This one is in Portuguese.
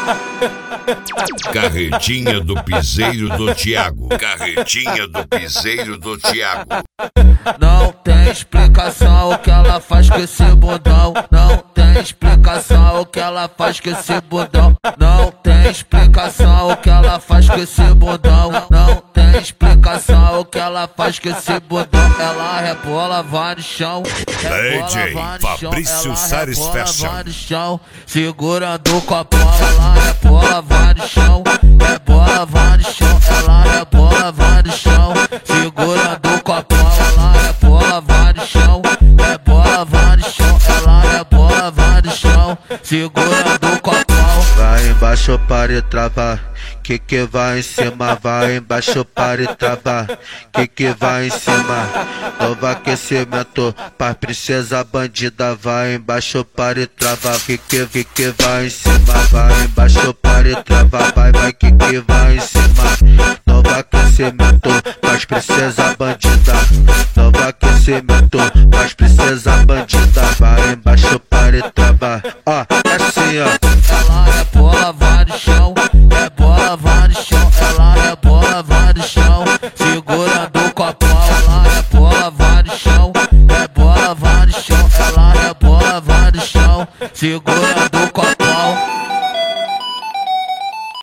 Carretinha do piseiro do Thiago. Carretinha do piseiro do Thiago. Não tem explicação o que ela faz com esse bundão. Não tem explicação o que ela faz com esse bundão. Não tem explicação o que ela faz com esse bundão. Não tem explicação o que ela faz com esse bundão. Ela rebola, vai no chão. DJ Fabrício Sares Fashion. Vai no chão, segurando o copão. Ela rebola, vai no chão. Rebola, vai no chão. Ela rebola, vai no chão, segurando o copão. Ela rebola, vai no chão. Rebola, vai no chão. Ela rebola, vai no chão, segurando o copão. Vai embaixo para e travar, que vai em cima. Vai embaixo para e travar, que vai em cima. Novo aquecimento pra princesa bandida. Vai embaixo para e travar, que vai em cima. Vai embaixo para e travar, vai que vai em cima. Novo aquecimento pras princesa bandida. Novo aquecimento pras princesa bandida. Vai embaixo para e travar, ó, é assim, ó. Ela rebola, vai no chão. Rebola, vai no chão. Ela rebola, vai no chão, segurando o copão. Ela rebola, vai no chão. Rebola, vai no chão. Ela rebola, vai no chão, segurando